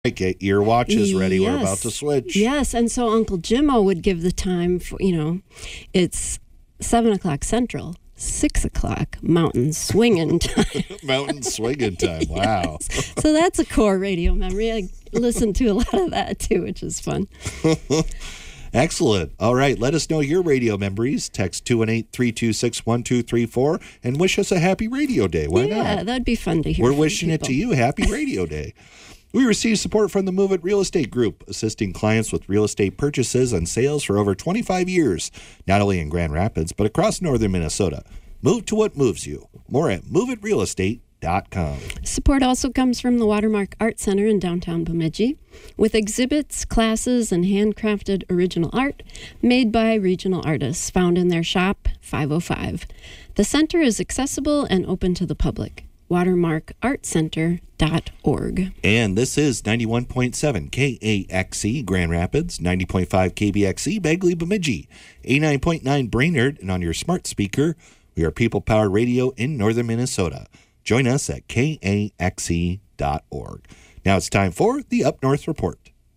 Get your watches ready. Yes. We're about to switch. Yes, and so Uncle Jimmo would give the time for, it's 7 o'clock Central, 6 o'clock Mountain Swinging Time. Mountain Swinging Time, wow. Yes. So that's a core radio memory. I listen to a lot of that too, which is fun. Excellent. All right, let us know your radio memories. Text 218-326-1234 and wish us a happy radio day. Why not? Yeah, that'd be fun to hear. We're wishing it to you. Happy radio day. We receive support from the Move It Real Estate Group, assisting clients with real estate purchases and sales for over 25 years, not only in Grand Rapids, but across northern Minnesota. Move to what moves you. More at moveitrealestate.com. Support also comes from the Watermark Art Center in downtown Bemidji, with exhibits, classes, and handcrafted original art made by regional artists found in their shop 505. The center is accessible and open to the public. watermarkartcenter.org. And this is 91.7 KAXE Grand Rapids, 90.5 KBXE Bagley Bemidji, 89.9 Brainerd, and on your smart speaker, we are People Powered Radio in northern Minnesota. Join us at kaxe.org. Now it's time for the Up North Report.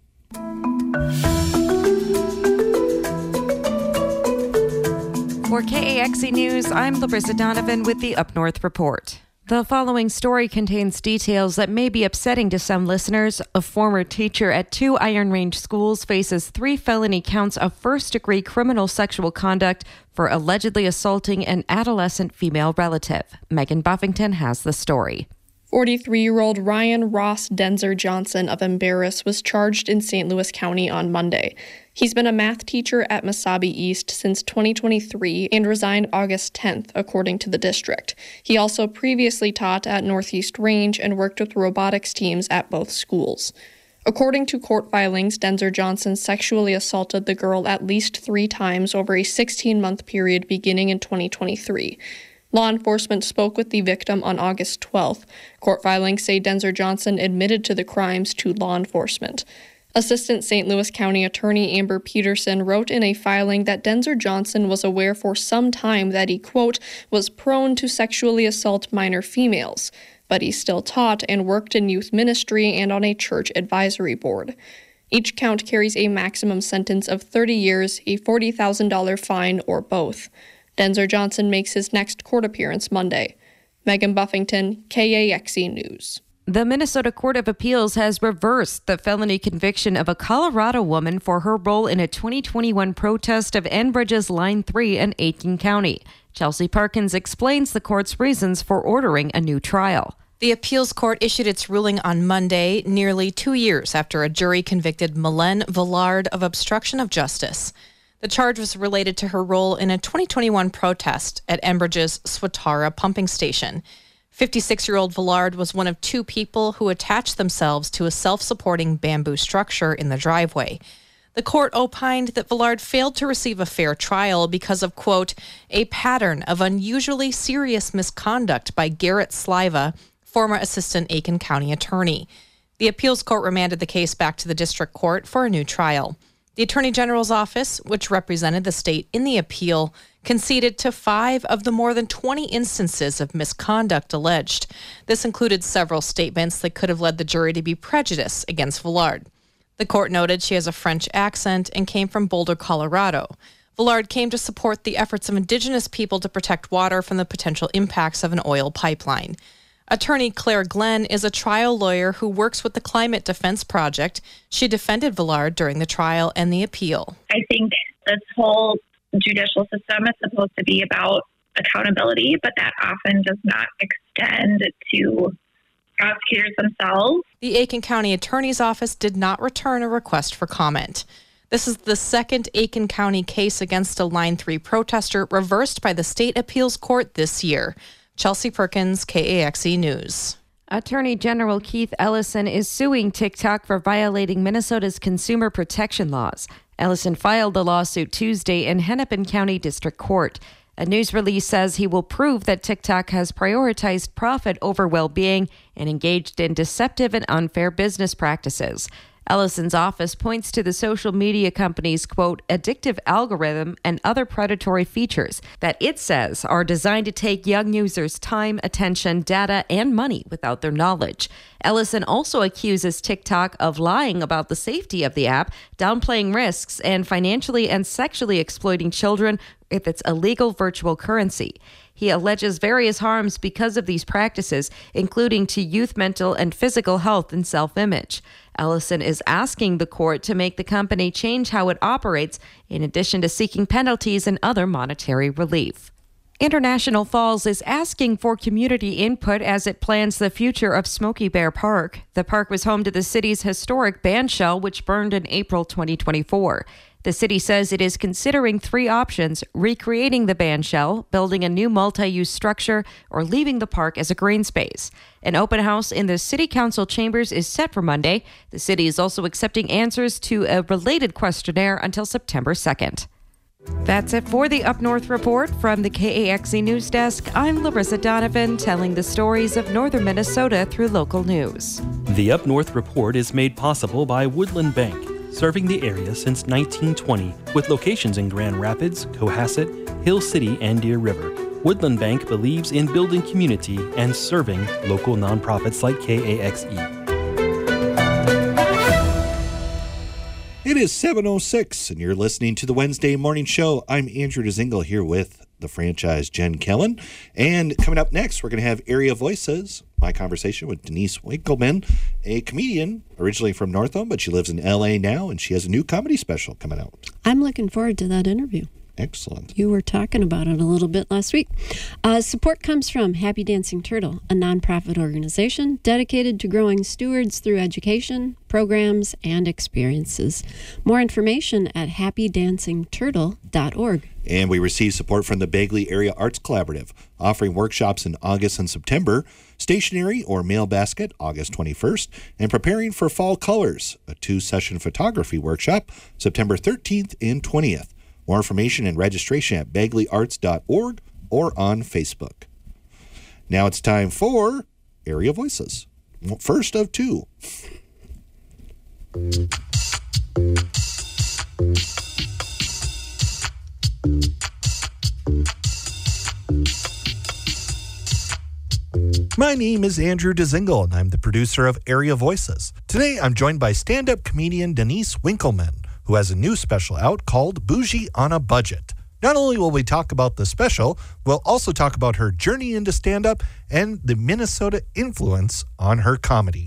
For KAXE News, I'm Larissa Donovan with the Up North Report. The following story contains details that may be upsetting to some listeners. A former teacher at 2 Iron Range schools faces 3 felony counts of first-degree criminal sexual conduct for allegedly assaulting an adolescent female relative. Megan Buffington has the story. 43-year-old Ryan Ross Denzer Johnson of Embarrass was charged in St. Louis County on Monday. He's been a math teacher at Mesabi East since 2023 and resigned August 10th, according to the district. He also previously taught at Northeast Range and worked with robotics teams at both schools. According to court filings, Denzer Johnson sexually assaulted the girl at least 3 times over a 16-month period beginning in 2023. Law enforcement spoke with the victim on August 12th. Court filings say Denzer Johnson admitted to the crimes to law enforcement. Assistant St. Louis County Attorney Amber Peterson wrote in a filing that Denzer Johnson was aware for some time that he, quote, was prone to sexually assault minor females, but he still taught and worked in youth ministry and on a church advisory board. Each count carries a maximum sentence of 30 years, a $40,000 fine, or both. Denzer Johnson makes his next court appearance Monday. Megan Buffington, KAXE News. The Minnesota Court of Appeals has reversed the felony conviction of a Colorado woman for her role in a 2021 protest of Enbridge's Line 3 in Aitkin County. Chelsea Perkins explains the court's reasons for ordering a new trial. The appeals court issued its ruling on Monday, nearly 2 years after a jury convicted Mylène Villard of obstruction of justice. The charge was related to her role in a 2021 protest at Enbridge's Swatara pumping station. 56-year-old Villard was one of 2 people who attached themselves to a self-supporting bamboo structure in the driveway. The court opined that Villard failed to receive a fair trial because of, quote, a pattern of unusually serious misconduct by Garrett Sliva, former assistant Aitkin County attorney. The appeals court remanded the case back to the district court for a new trial. The Attorney General's office, which represented the state in the appeal, conceded to 5 of the more than 20 instances of misconduct alleged. This included several statements that could have led the jury to be prejudiced against Villard. The court noted she has a French accent and came from Boulder, Colorado. Villard came to support the efforts of Indigenous people to protect water from the potential impacts of an oil pipeline. Attorney Claire Glenn is a trial lawyer who works with the Climate Defense Project. She defended Villard during the trial and the appeal. I think this whole judicial system is supposed to be about accountability, but that often does not extend to prosecutors themselves. The Aitkin County Attorney's Office did not return a request for comment. This is the second Aitkin County case against a Line 3 protester reversed by the state appeals court this year. Chelsea Perkins, KAXE News. Attorney General Keith Ellison is suing TikTok for violating Minnesota's consumer protection laws. Ellison filed the lawsuit Tuesday in Hennepin County District Court. A news release says he will prove that TikTok has prioritized profit over well-being and engaged in deceptive and unfair business practices. Ellison's office points to the social media company's, quote, addictive algorithm and other predatory features that it says are designed to take young users' time, attention, data, and money without their knowledge. Ellison also accuses TikTok of lying about the safety of the app, downplaying risks, and financially and sexually exploiting children with its illegal virtual currency. He alleges various harms because of these practices, including to youth mental and physical health and self-image. Ellison is asking the court to make the company change how it operates, in addition to seeking penalties and other monetary relief. International Falls is asking for community input as it plans the future of Smokey Bear Park. The park was home to the city's historic bandshell, which burned in April 2024. The city says it is considering 3 options: recreating the bandshell, building a new multi-use structure, or leaving the park as a green space. An open house in the city council chambers is set for Monday. The city is also accepting answers to a related questionnaire until September 2nd. That's it for the Up North Report from the KAXE News Desk. I'm Larissa Donovan, telling the stories of northern Minnesota through local news. The Up North Report is made possible by Woodland Bank, serving the area since 1920, with locations in Grand Rapids, Cohasset, Hill City, and Deer River. Woodland Bank believes in building community and serving local nonprofits like KAXE. It is 7:06, and you're listening to the Wednesday Morning Show. I'm Andrew DeZingle here with the franchise Jen Kellen. And coming up next, we're going to have Area Voices, my conversation with Denise Winkleman, a comedian originally from Northam, but she lives in L.A. now, and she has a new comedy special coming out. I'm looking forward to that interview. Excellent. You were talking about it a little bit last week. Support comes from Happy Dancing Turtle, a nonprofit organization dedicated to growing stewards through education, programs, and experiences. More information at happydancingturtle.org. And we receive support from the Bagley Area Arts Collaborative, offering workshops in August and September, stationery or mail basket August 21st, and preparing for fall colors, a 2-session photography workshop September 13th and 20th. More information and registration at bagleyarts.org or on Facebook. Now it's time for Area Voices. First of 2. My name is Andrew DeZingle, and I'm the producer of Area Voices. Today, I'm joined by stand-up comedian Denise Winkleman, who has a new special out called Bougie on a Budget. Not only will we talk about the special, we'll also talk about her journey into stand-up and the Minnesota influence on her comedy.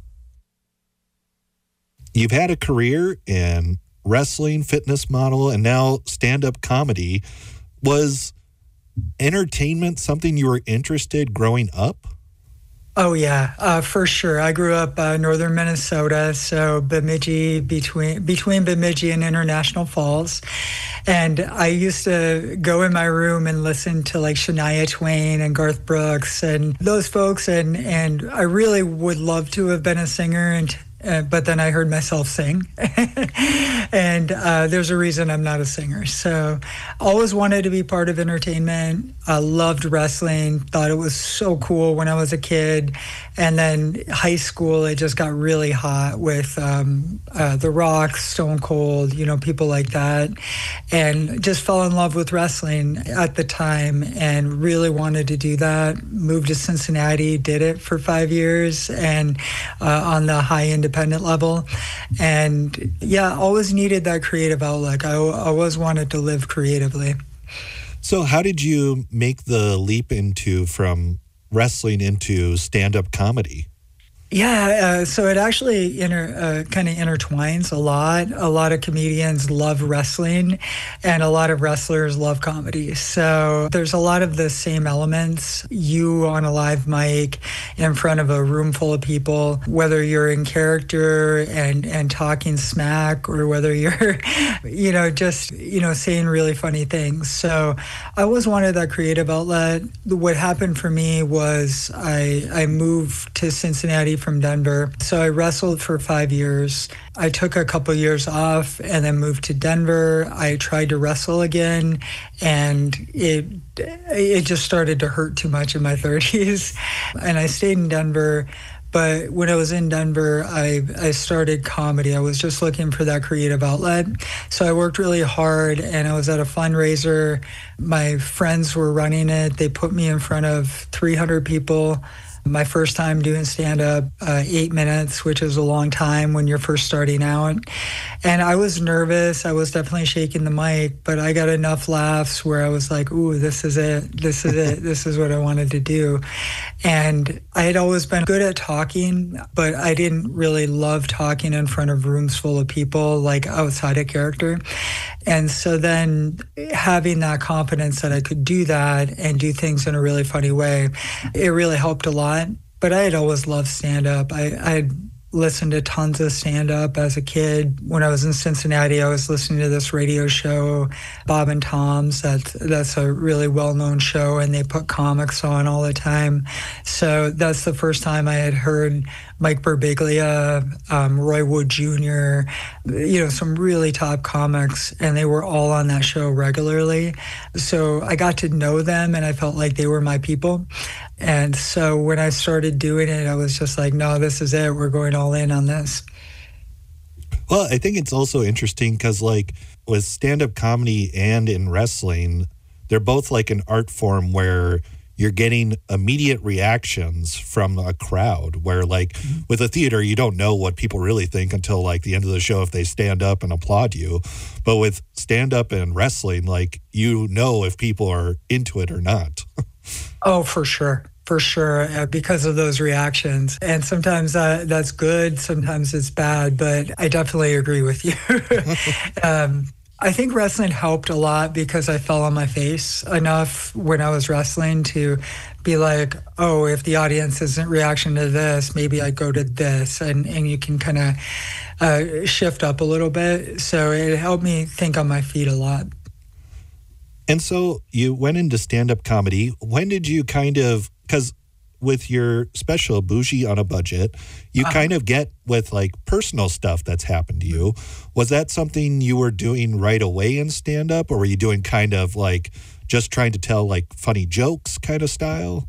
You've had a career in wrestling, fitness model, and now stand-up comedy. Was entertainment something you were interested growing up? Oh, yeah, for sure. I grew up northern Minnesota, so Bemidji, between Bemidji and International Falls. And I used to go in my room and listen to like Shania Twain and Garth Brooks and those folks. And I really would love to have been a singer, but then I heard myself sing. And there's a reason I'm not a singer. So always wanted to be part of entertainment. I loved wrestling, thought it was so cool when I was a kid. And then high school, it just got really hot with The Rock, Stone Cold, people like that. And just fell in love with wrestling at the time and really wanted to do that. Moved to Cincinnati, did it for 5 years, and on the high independent level. And yeah, always needed that creative outlet. I always wanted to live creatively. So how did you make the leap from wrestling into stand-up comedy? Yeah, so it actually kind of intertwines a lot. A lot of comedians love wrestling, and a lot of wrestlers love comedy. So there's a lot of the same elements. You on a live mic in front of a room full of people, whether you're in character and talking smack, or whether you're, just saying really funny things. So I always wanted that creative outlet. What happened for me was I moved to Cincinnati from Denver. So I wrestled for 5 years. I took a couple years off and then moved to Denver. I tried to wrestle again, and it just started to hurt too much in my 30s. And I stayed in Denver, But when I was in Denver, I started comedy. I was just looking for that creative outlet. So I worked really hard, and I was at a fundraiser. My friends were running it. They put me in front of 300 people. My first time doing stand-up, 8 minutes, which is a long time when you're first starting out. And I was nervous. I was definitely shaking the mic, but I got enough laughs where I was like, ooh, this is it. This is it. This is what I wanted to do. And I had always been good at talking, but I didn't really love talking in front of rooms full of people, like outside of character. And so then having that confidence that I could do that and do things in a really funny way, it really helped a lot. But I had always loved stand-up. I'd listened to tons of stand-up as a kid. When I was in Cincinnati, I was listening to this radio show, Bob and Tom's. That's a really well-known show, and they put comics on all the time. So that's the first time I had heard Mike Birbiglia, Roy Wood Jr., some really top comics, and they were all on that show regularly. So I got to know them, and I felt like they were my people. And so when I started doing it, I was just like, no, this is it. We're going all in on this. Well, I think it's also interesting because, like, with stand-up comedy and in wrestling, they're both like an art form where you're getting immediate reactions from a crowd, where, like, with a theater, you don't know what people really think until, like, the end of the show if they stand up and applaud you. But with stand-up and wrestling, like, you know if people are into it or not. Oh, for sure. For sure, because of those reactions. And sometimes that's good, sometimes it's bad, but I definitely agree with you. I think wrestling helped a lot because I fell on my face enough when I was wrestling to be like, oh, if the audience isn't reaction to this, maybe I go to this. And you can kind of shift up a little bit. So it helped me think on my feet a lot. And so you went into stand-up comedy. When did you because with your special, Bougie on a Budget, you kind of get with, like, personal stuff that's happened to you. Was that something you were doing right away in stand-up, or were you doing kind of like just trying to tell, like, funny jokes kind of style?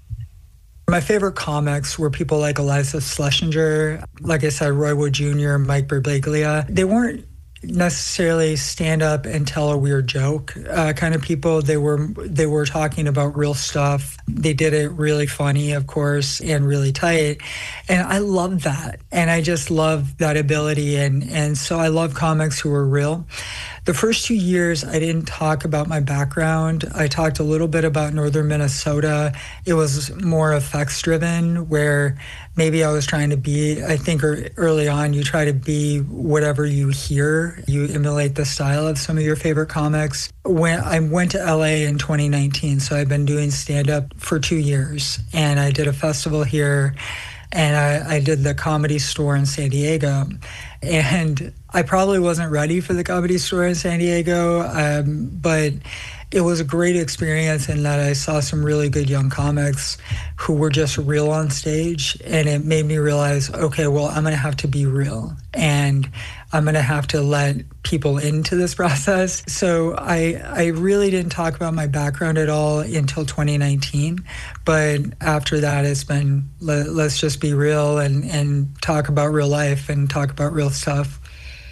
My favorite comics were people like Eliza Schlesinger, like I said, Roy Wood Jr., Mike Birbiglia. They weren't necessarily stand up and tell a weird joke kind of people. They were talking about real stuff. They did it really funny, of course, and really tight. And I love that. And I just love that ability. And so I love comics who are real. The first 2 years, I didn't talk about my background. I talked a little bit about northern Minnesota. It was more effects driven, where maybe I was trying to be, I think early on, you try to be whatever you hear. You emulate the style of some of your favorite comics. When I went to LA in 2019, so I've been doing stand-up for 2 years, and I did a festival here, and I did the Comedy Store in San Diego. And I probably wasn't ready for the Comedy Store in San Diego, but it was a great experience in that I saw some really good young comics who were just real on stage, and it made me realize, okay, well, I'm going to have to be real, and I'm going to have to let people into this process. So I really didn't talk about my background at all until 2019, but after that, it's been, let's just be real and talk about real life and talk about real stuff.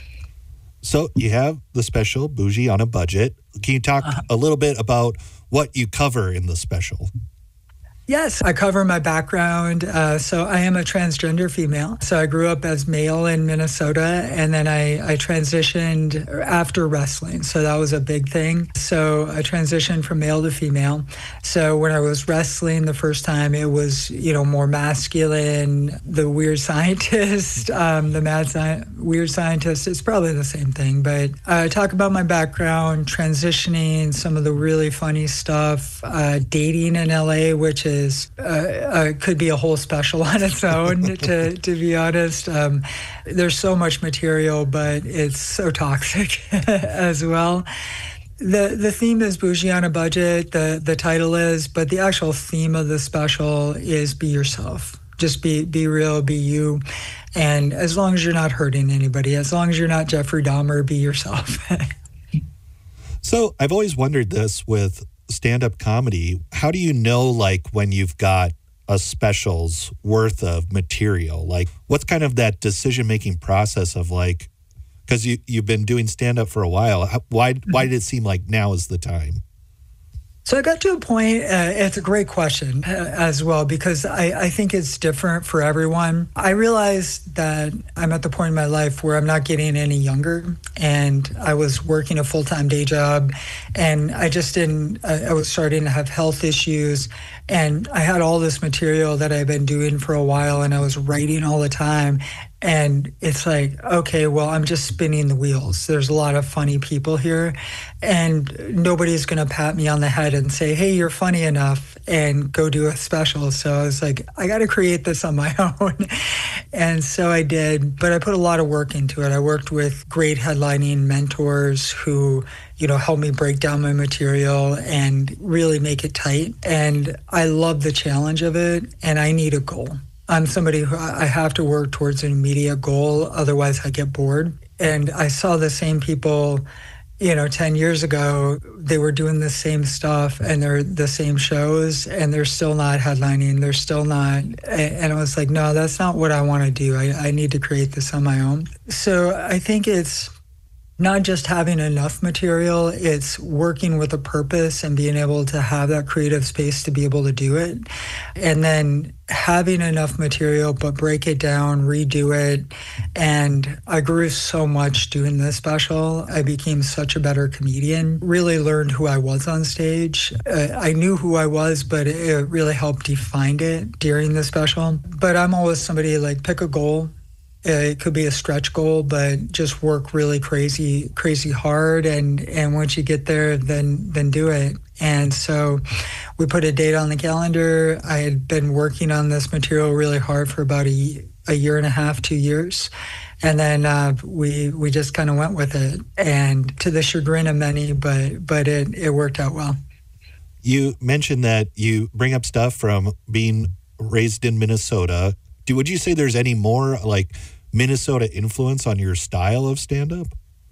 So you have the special, Bougie on a Budget. Can you talk a little bit about what you cover in the special? Yes, I cover my background. So I am a transgender female. So I grew up as male in Minnesota, and then I transitioned after wrestling. So that was a big thing. So I transitioned from male to female. So when I was wrestling the first time, it was, more masculine, the weird scientist, weird scientist. It's probably the same thing. But I talk about my background, transitioning, some of the really funny stuff, dating in LA, which is could be a whole special on its own, to be honest. There's so much material, but it's so toxic as well. The theme is Bougie on a Budget, the title is, but the actual theme of the special is be yourself. Just be real, be you. And as long as you're not hurting anybody, as long as you're not Jeffrey Dahmer, be yourself. So I've always wondered this with stand-up comedy. How do you know, like, when you've got a special's worth of material? Like, what's kind of that decision-making process of like, because you've been doing stand-up for a while. Why did it seem like now is the time? So I got to a point, it's a great question as well, because I think it's different for everyone. I realized that I'm at the point in my life where I'm not getting any younger, and I was working a full-time day job, and I was starting to have health issues, and I had all this material that I've been doing for a while, and I was writing all the time. And it's like, okay, well, I'm just spinning the wheels. There's a lot of funny people here, and nobody's going to pat me on the head and say, hey, you're funny enough, and go do a special. So I was like, I got to create this on my own. And so I did, but I put a lot of work into it. I worked with great headlining mentors who, helped me break down my material and really make it tight. And I love the challenge of it, and I need a goal. I'm somebody who I have to work towards an immediate goal, otherwise I get bored. And I saw the same people, 10 years ago, they were doing the same stuff and they're the same shows and they're still not headlining. They're still not. And I was like, no, that's not what I want to do. I need to create this on my own. So I think it's not just having enough material, it's working with a purpose and being able to have that creative space to be able to do it. And then having enough material, but break it down, redo it. And I grew so much doing this special. I became such a better comedian, really learned who I was on stage. I knew who I was, but it really helped define it during the special. But I'm always somebody like, pick a goal. It could be a stretch goal, but just work really crazy hard. And once you get there, then do it. And so we put a date on the calendar. I had been working on this material really hard for about a year and a half, 2 years. And then we just kind of went with it, and to the chagrin of many, but it worked out well. You mentioned that you bring up stuff from being raised in Minnesota. Would you say there's any more like Minnesota influence on your style of stand-up?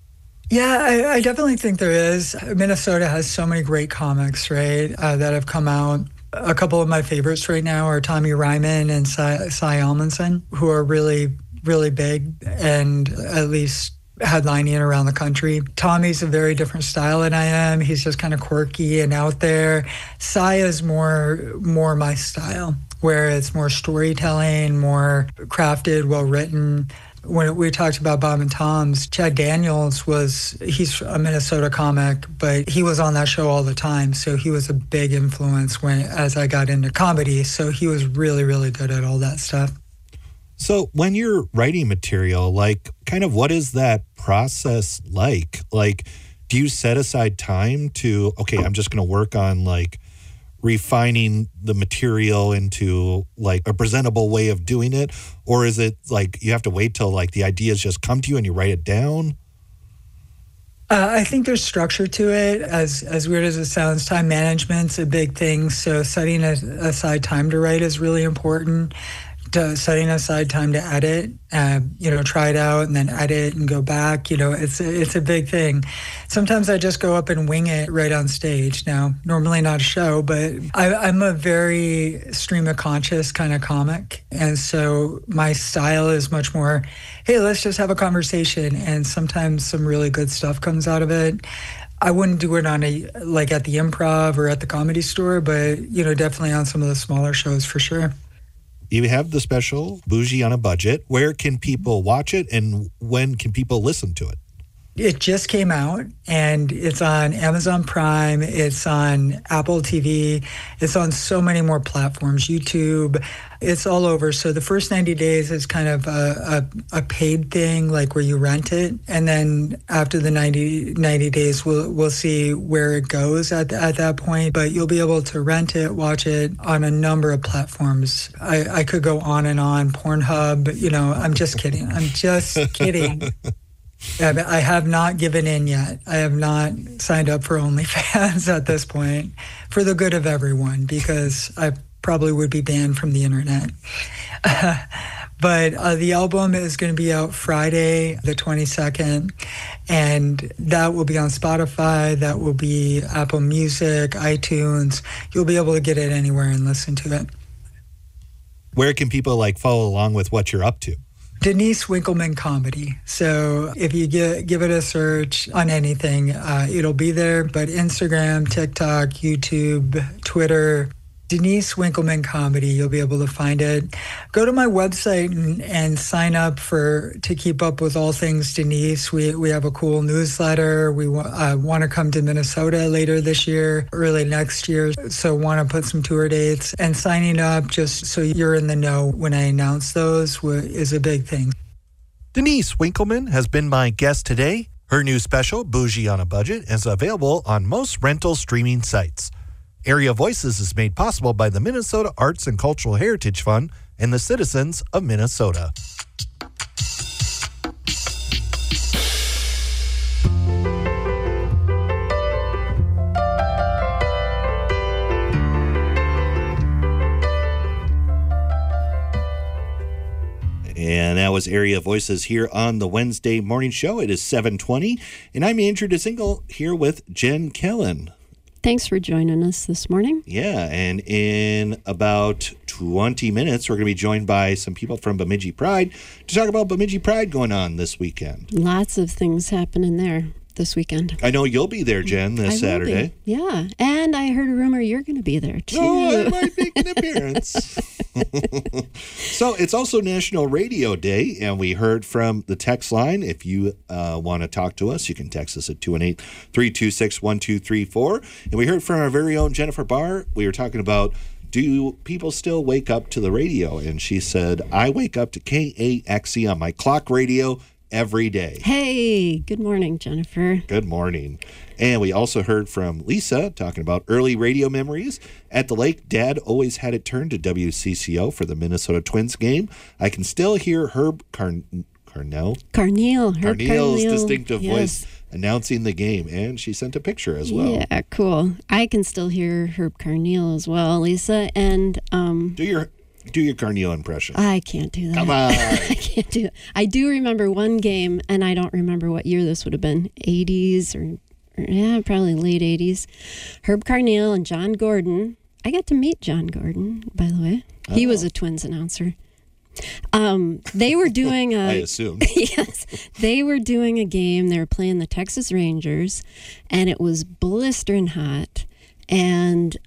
Yeah, I definitely think there is. Minnesota has so many great comics, right, that have come out. A couple of my favorites right now are Tommy Ryman and Cy Almanson, who are really, really big and at least headlining around the country. Tommy's a very different style than I am. He's just kind of quirky and out there. Cy is more my style, where it's more storytelling, more crafted, well-written. When we talked about Bob and Tom's, Chad Daniels he's a Minnesota comic, but he was on that show all the time. So he was a big influence as I got into comedy. So he was really, really good at all that stuff. So when you're writing material, like kind of what is that process like? Like, do you set aside time to, okay, I'm just going to work on like refining the material into like a presentable way of doing it? Or is it like you have to wait till like the ideas just come to you and you write it down? I think there's structure to it. As weird as it sounds, time management's a big thing. So setting aside time to write is really important. Setting aside time to edit, try it out and then edit and go back. It's a big thing. Sometimes I just go up and wing it right on stage. Now, normally not a show, but I'm a very stream of conscious kind of comic. And so my style is much more, hey, let's just have a conversation. And sometimes some really good stuff comes out of it. I wouldn't do it on like at the Improv or at the Comedy Store, but, definitely on some of the smaller shows for sure. You have the special, Bougie on a Budget. Where can people watch it and when can people listen to it? It just came out and it's on Amazon Prime. It's on Apple TV. It's on so many more platforms, YouTube. It's all over. So the first 90 days is kind of a paid thing, like where you rent it. And then after the 90 days, we'll see where it goes at that point. But you'll be able to rent it, watch it on a number of platforms. I could go on and on. Pornhub, I'm just kidding. I have not given in yet. I have not signed up for OnlyFans at this point for the good of everyone, because I probably would be banned from the internet. But the album is going to be out Friday, the 22nd, and that will be on Spotify. That will be Apple Music, iTunes. You'll be able to get it anywhere and listen to it. Where can people follow along with what you're up to? Denise Winkleman Comedy. So if you give it a search on anything, it'll be there. But Instagram, TikTok, YouTube, Twitter, Denise Winkleman Comedy, you'll be able to find it. Go to my website and sign up to keep up with all things Denise. We have a cool newsletter. We want to come to Minnesota later this year, early next year. So want to put some tour dates. And signing up just so you're in the know when I announce those is a big thing. Denise Winkleman has been my guest today. Her new special, Bougie on a Budget, is available on most rental streaming sites. Area Voices is made possible by the Minnesota Arts and Cultural Heritage Fund and the citizens of Minnesota. And that was Area Voices here on the Wednesday morning show. It is 7:20, and I'm Andrew DeSingle here with Jen Kellen. Thanks for joining us this morning. Yeah, and in about 20 minutes, we're going to be joined by some people from Bemidji Pride to talk about Bemidji Pride going on this weekend. Lots of things happening there this weekend. I know you'll be there, Jen, this Saturday. Yeah, and I heard a rumor you're going to be there, too. Oh, I might make an appearance. So it's also National Radio Day, and we heard from the text line. If you want to talk to us, you can text us at 218-326-1234. And we heard from our very own Jennifer Barr. We were talking about, do people still wake up to the radio? And she said, I wake up to KAXE on my clock radio every day. Hey, good morning, Jennifer. Good morning. And we also heard from Lisa talking about early radio memories. At the lake, Dad always had it turned to WCCO for the Minnesota Twins game. I can still hear Herb Carneal's distinctive voice announcing the game, and she sent a picture as well. Yeah, cool. I can still hear Herb Carneal as well, Lisa. And do your Carneal impression. I can't do that. Come on. I can't do it. I do remember one game, and I don't remember what year this would have been, 80s or probably late 80s. Herb Carneal and John Gordon. I got to meet John Gordon, by the way. He was a Twins announcer. They were doing I assume. Yes. They were doing a game. They were playing the Texas Rangers, and it was blistering hot. And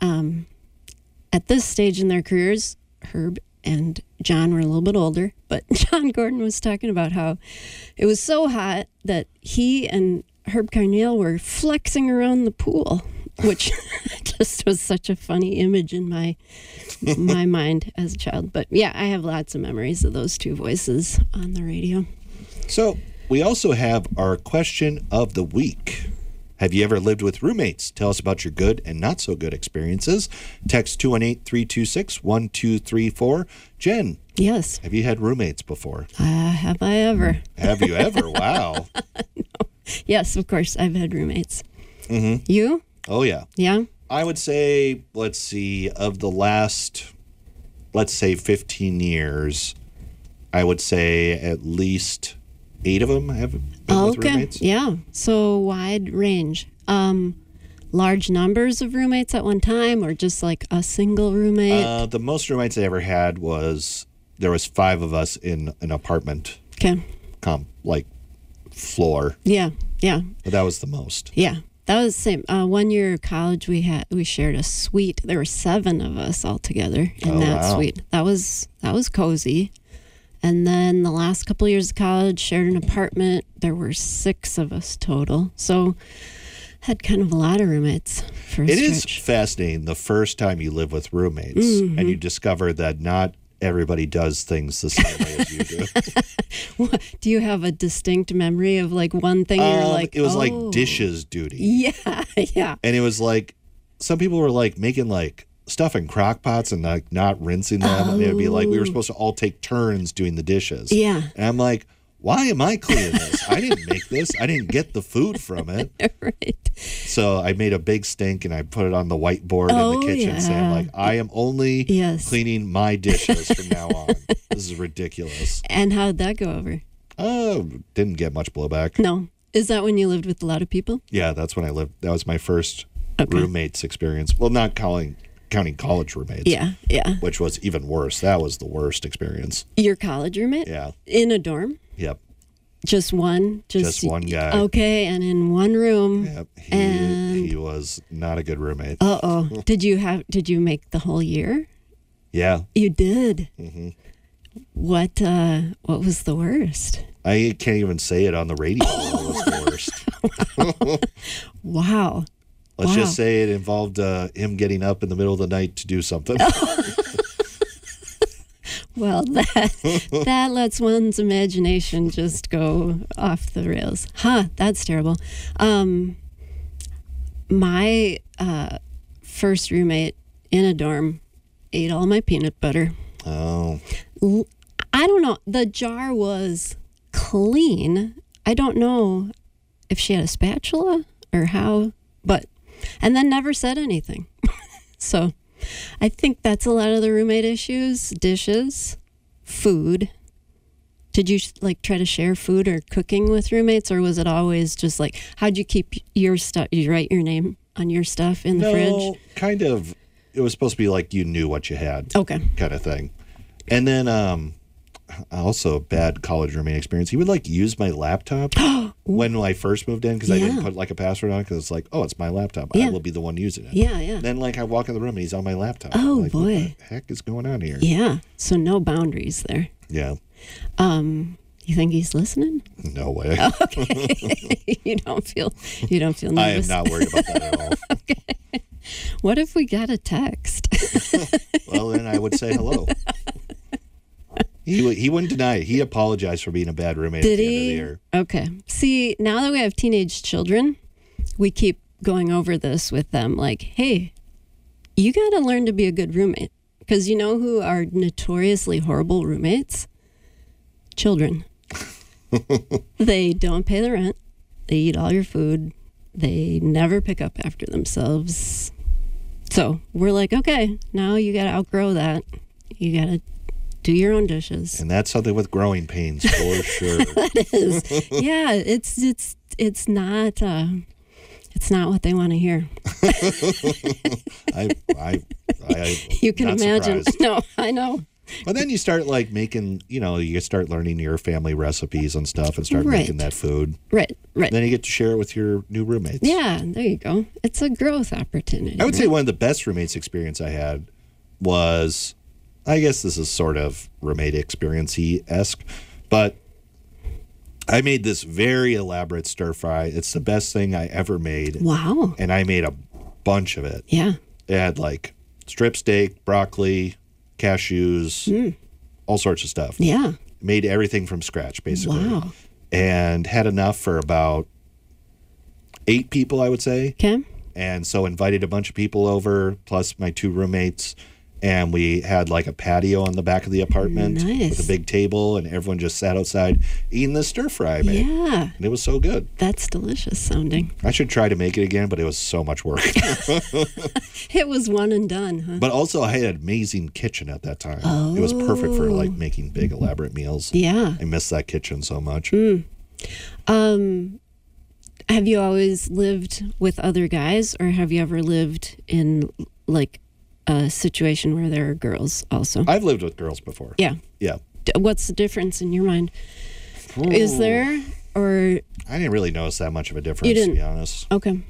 at this stage in their careers, Herb and John were a little bit older, but John Gordon was talking about how it was so hot that he and Herb Carneal were flexing around the pool, which just was such a funny image in my mind as a child. But yeah, I have lots of memories of those two voices on the radio. So we also have our question of the week. Have you ever lived with roommates? Tell us about your good and not so good experiences. Text 218-326-1234. Jen. Yes. Have you had roommates before? Have I ever? Have you ever? Wow. No. Yes, of course. I've had roommates. Mm-hmm. You? Oh, yeah. Yeah? I would say, let's see, of the last, 15 years, I would say at least 8 of them have been with roommates. Yeah. So wide range. Large numbers of roommates at one time, or just like a single roommate? The most roommates I ever had there was 5 of us in an apartment. Okay. Floor. Yeah. Yeah. But that was the most. Yeah. That was the same. 1 year of college, we shared a suite. There were 7 of us all together in that suite. That was cozy. And then the last couple of years of college, shared an apartment. There were 6 of us total. So had kind of a lot of roommates for a stretch. It is fascinating the first time you live with roommates and you discover that not everybody does things the same way as you do. Do you have a distinct memory of one thing you're like, it was like dishes duty. Yeah, yeah. And it was like, some people were making stuff in crock pots and not rinsing them. And it would be we were supposed to all take turns doing the dishes. Yeah. And I'm like, why am I cleaning this? I didn't make this. I didn't get the food from it. Right. So I made a big stink and I put it on the whiteboard in the kitchen saying, I am only cleaning my dishes from now on. This is ridiculous. And how'd that go over? Didn't get much blowback. No. Is that when you lived with a lot of people? Yeah, that's when I lived. That was my first roommates experience. Well, not calling counting college roommates. Yeah, yeah. Which was even worse. That was the worst experience. Your college roommate? Yeah. In a dorm? Yep. Just one? Just one guy. Okay, and in one room. Yep. And He was not a good roommate. Uh-oh. Did you make the whole year? Yeah. You did? Mm-hmm. What was the worst? I can't even say it on the radio. What was the worst? Wow. Let's just say it involved him getting up in the middle of the night to do something. Well, that lets one's imagination just go off the rails. That's terrible. My first roommate in a dorm ate all my peanut butter. Oh. I don't know. The jar was clean. I don't know if she had a spatula or how, and then never said anything. So I think that's a lot of the roommate issues. Dishes, food. Did you try to share food or cooking with roommates, or was it always just how'd you keep your stuff? You write your name on your stuff in the fridge? No, kind of. It was supposed to be like you knew what you had. Okay. Kind of thing. And then also a bad college roommate experience. He would use my laptop when I first moved in because I didn't put a password on it because it's it's my laptop. I will be the one using it. Yeah, yeah. Then I walk in the room and he's on my laptop. Oh, boy. What the heck is going on here? Yeah. So no boundaries there. Yeah. You think he's listening? No way. Okay. You don't feel nervous. I am not worried about that at all. Okay. What if we got a text? Well, then I would say hello. He wouldn't deny it. He apologized for being a bad roommate at the end of the year. Okay. See, now that we have teenage children, we keep going over this with them. Hey, you got to learn to be a good roommate. Because you know who are notoriously horrible roommates? Children. They don't pay the rent. They eat all your food. They never pick up after themselves. So we're okay, now you got to outgrow that. You got to do your own dishes. And that's something with growing pains for sure. That is. Yeah, it's not what they want to hear. You can imagine. Surprised. No, I know. But then you start making, you start learning your family recipes and stuff and start making that food. Right. Then you get to share it with your new roommates. Yeah, there you go. It's a growth opportunity. I would say one of the best roommates experience I had was, I guess this is sort of roommate experience-y-esque, but I made this very elaborate stir fry. It's the best thing I ever made. Wow. And I made a bunch of it. Yeah. It had strip steak, broccoli, cashews, all sorts of stuff. Yeah. Made everything from scratch, basically. Wow. And had enough for about 8 people, I would say. Okay. And so invited a bunch of people over, plus my 2 roommates. And we had a patio on the back of the apartment with a big table, and everyone just sat outside eating the stir fry I made. Yeah. And it was so good. That's delicious sounding. I should try to make it again, but it was so much work. It was one and done, huh? But also I had an amazing kitchen at that time. Oh. It was perfect for making big elaborate meals. Yeah. I miss that kitchen so much. Have you always lived with other guys, or have you ever lived in a situation where there are girls also? I've lived with girls before. Yeah. Yeah. What's the difference in your mind? Ooh. Is there, or? I didn't really notice that much of a difference, to be honest. Okay.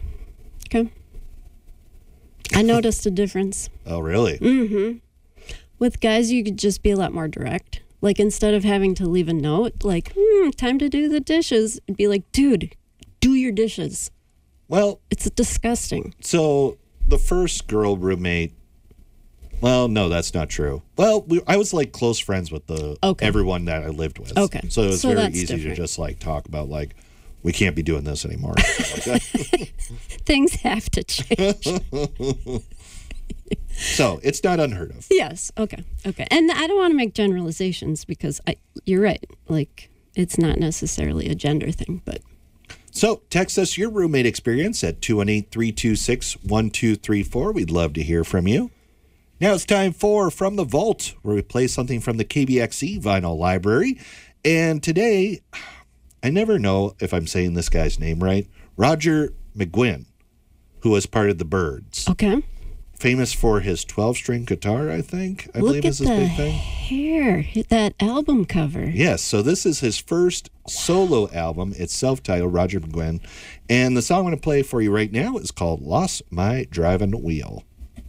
I noticed a difference. Oh, really? Mm-hmm. With guys, you could just be a lot more direct. Instead of having to leave a note, time to do the dishes, it'd be dude, do your dishes. Well, it's disgusting. So the first girl roommate, well, no, that's not true. Well, I was close friends with everyone that I lived with. Okay. So it was very easy different. to just talk about we can't be doing this anymore. Things have to change. So it's not unheard of. Yes. Okay. And I don't want to make generalizations because you're right. It's not necessarily a gender thing, but. So text us your roommate experience at 218-326-1234. We'd love to hear from you. Now it's time for From the Vault, where we play something from the KBXE vinyl library. And today, I never know if I'm saying this guy's name right, Roger McGuinn, who was part of the Byrds. Okay. famous for his 12-string guitar, I think. I Look believe at is his the big thing. hair, that album cover. Yes, so this is his first solo album. It's self-titled, Roger McGuinn. And the song I'm going to play for you right now is called Lost My Driving Wheel.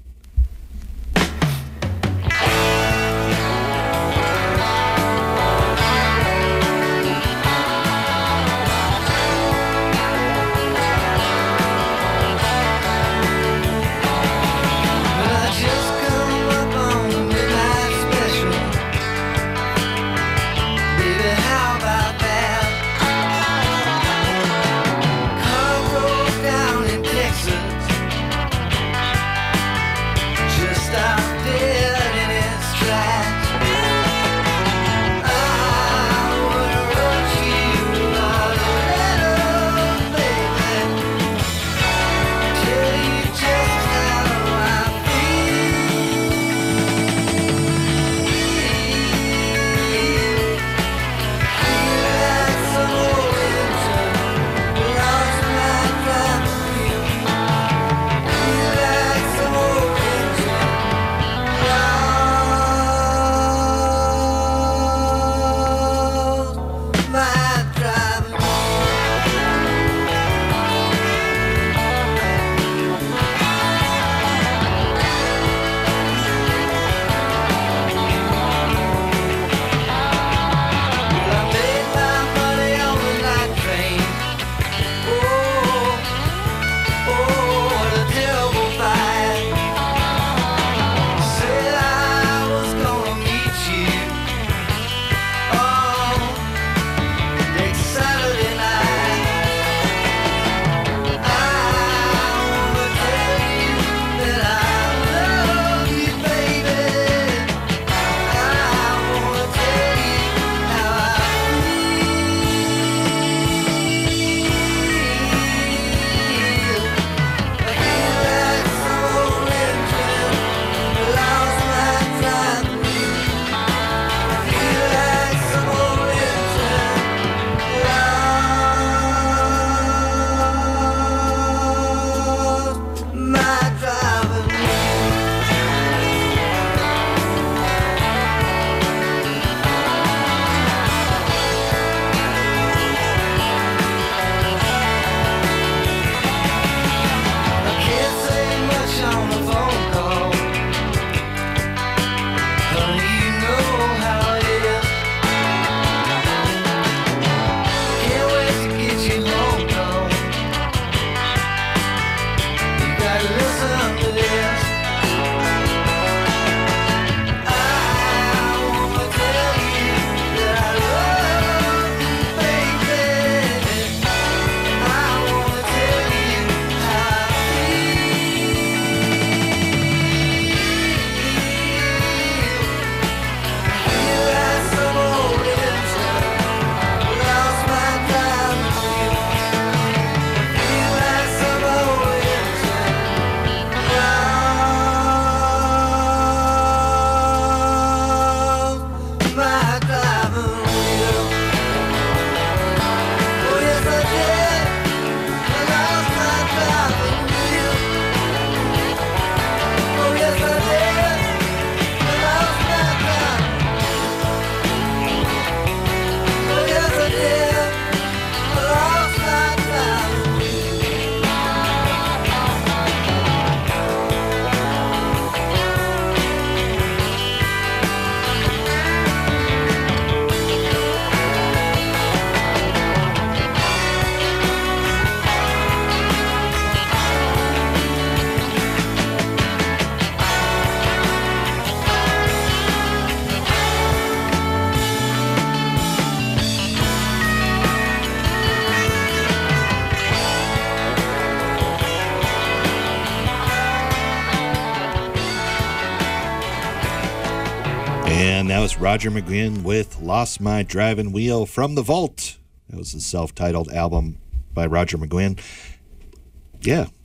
And that was Roger McGuinn with Lost My Driving Wheel from the Vault. That was a self-titled album by Roger McGuinn. Yeah,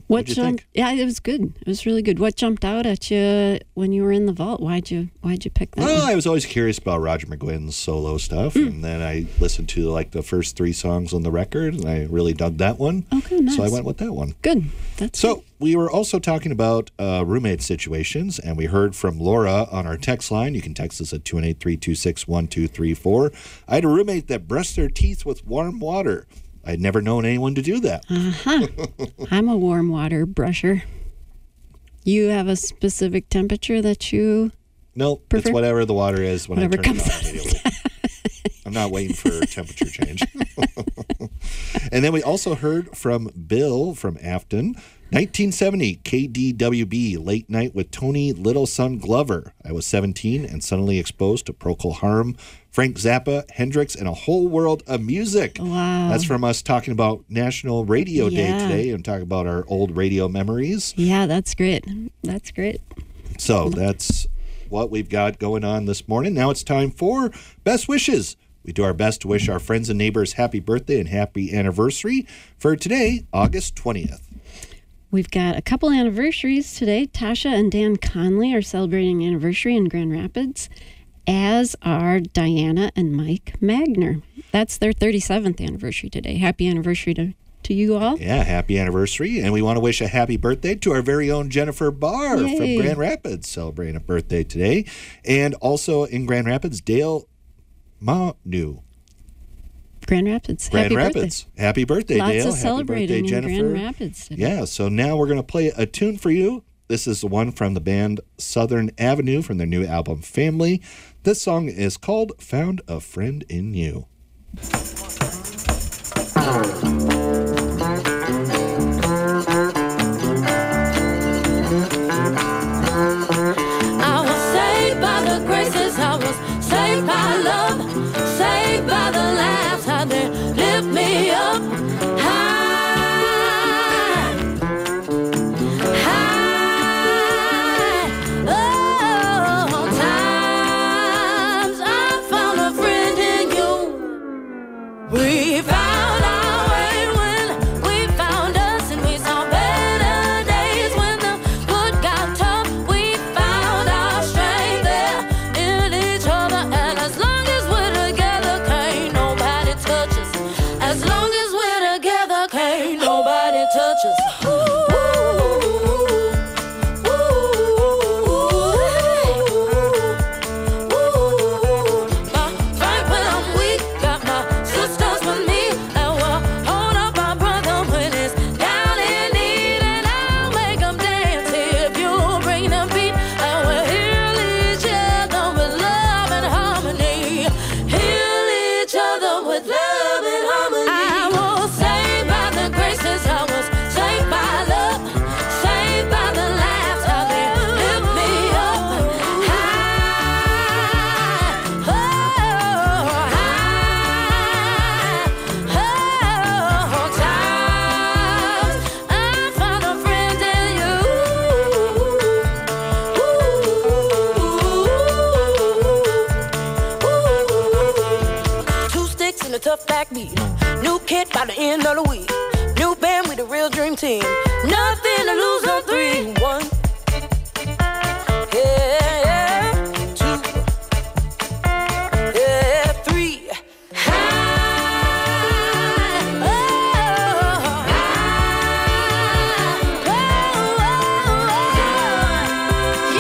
What'd you think? Yeah, it was good. It was really good. What jumped out at you when you were in the vault? Why'd you pick that? Well, one? I was always curious about Roger McGuinn's solo stuff, and then I listened to like the first 3 songs on the record, and I really dug that one. Okay, nice. So I went with that one. Good. That's So we were also talking about roommate situations, and we heard from Laura on our text line. You can text us at 218-326-1234. I had a roommate that brushed their teeth with warm water. I'd never known anyone to do that. I'm a warm water brusher. You have a specific temperature that you... Nope, Prefer? it's whatever the water is when Whatever I turn comes it on out. immediately. I'm not waiting for temperature change. And then we also heard from Bill from Afton. 1970, KDWB, Late Night with Tony Little Son Glover. I was 17 and suddenly exposed to Procol Harum, Frank Zappa, Hendrix, and a whole world of music. Wow. That's from us talking about National Radio Day Yeah. today and talking about our old radio memories. Yeah, that's great. That's great. So that's what we've got going on this morning. Now it's time for Best Wishes. We do our best to wish our friends and neighbors happy birthday and happy anniversary for today, August 20th. We've got a couple anniversaries today. Tasha and Dan Conley are celebrating an anniversary in Grand Rapids, as are Diana and Mike Magner. That's their 37th anniversary today. Happy anniversary to you all. Yeah, happy anniversary. And we want to wish a happy birthday to our very own Jennifer Barr Yay. from Grand Rapids, celebrating a birthday today. And also in Grand Rapids, Dale Manu. Grand Rapids. Grand happy Rapids. Birthday. Happy birthday, Lots Dale. of Happy celebrating birthday, in Jennifer. Grand Rapids today. Yeah, so now we're going to play a tune for you. This is the one from the band Southern Avenue from their new album, Family. This song is called Found a Friend in You. I was saved by the graces, I was saved by love, saved by the laughs, how they lift me up high, high. Oh, times I found a friend in you. We found our way when we found us, and we saw better days when the good got tough. We found our strength there in each other, and as long as we're together, can't nobody touch us. As long as we're together, can't nobody touch us. My strength when I'm weak, got my sisters with me, and we'll hold up our brother when he's down in need, and I'll make him dance if you bring them beat, and we'll heal each other with love and harmony. Heal each other with love and harmony. I was saved by the graces, I was saved by love, saved by the laughs, how they lift me up high, oh, high, oh, times I found a friend in you. Two sticks and a tough backbeat. New kid by the end of the week. New band with a real dream team. Nothing to lose on 3-1. Yeah, 2, yeah, 3. High, oh, high, oh,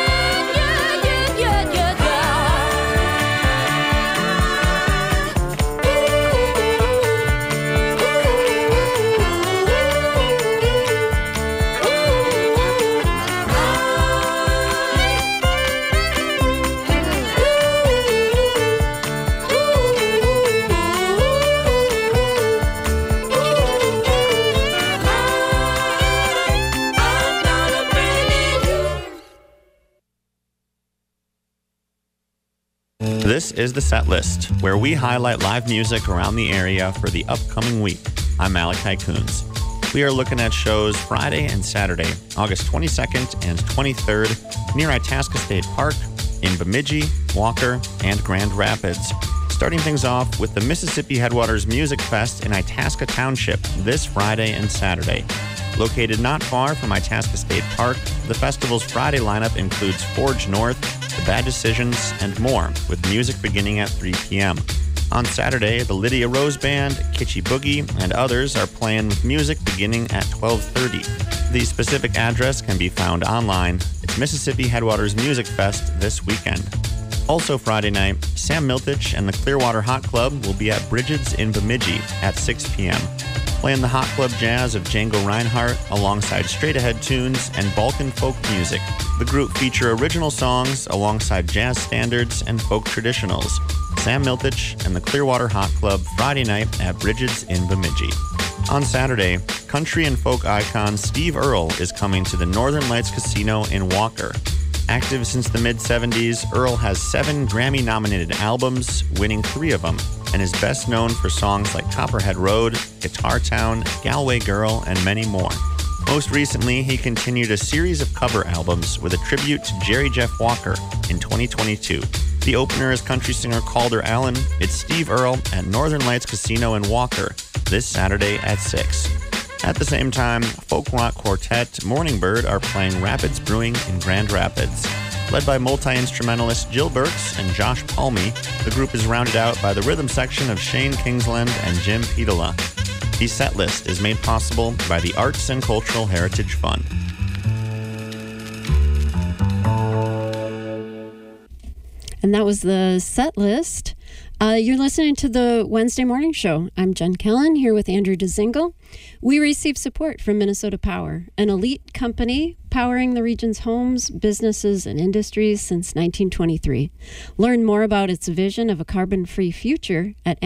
This is the Set List, where we highlight live music around the area for the upcoming week. I'm Malachi Coons. We are looking at shows Friday and Saturday, August 22nd and 23rd, near Itasca State Park, in Bemidji, Walker, and Grand Rapids. Starting things off with the Mississippi Headwaters Music Fest in Itasca Township this Friday and Saturday. Located not far from Itasca State Park, the festival's Friday lineup includes Forge North, The Bad Decisions, and more, with music beginning at 3 p.m. On Saturday, the Lydia Rose Band, Kitschy Boogie, and others are playing with music beginning at 12:30. The specific address can be found online. It's Mississippi Headwaters Music Fest this weekend. Also Friday night, Sam Miltich and the Clearwater Hot Club will be at Bridget's in Bemidji at 6 p.m. Playing the Hot Club jazz of Django Reinhardt alongside straight-ahead tunes and Balkan folk music. The group feature original songs alongside jazz standards and folk traditionals. Sam Miltich and the Clearwater Hot Club Friday night at Bridget's in Bemidji. On Saturday, country and folk icon Steve Earle is coming to the Northern Lights Casino in Walker. Active since the mid-'70s, Earle has 7 Grammy-nominated albums, winning 3 of them, and is best known for songs like Copperhead Road, Guitar Town, Galway Girl, and many more. Most recently, he continued a series of cover albums with a tribute to Jerry Jeff Walker in 2022. The opener is country singer Calder Allen. It's Steve Earle at Northern Lights Casino in Walker this Saturday at 6. At the same time, folk rock quartet Morning Bird are playing Rapids Brewing in Grand Rapids. Led by multi-instrumentalist Jill Burks and Josh Palmy, the group is rounded out by the rhythm section of Shane Kingsland and Jim Petola. The set list is made possible by the Arts and Cultural Heritage Fund. And that was the set list. You're listening to the Wednesday Morning Show. I'm Jen Kellen here with Andrew DeZingle. We receive support from Minnesota Power, an elite company powering the region's homes, businesses, and industries since 1923. Learn more about its vision of a carbon-free future at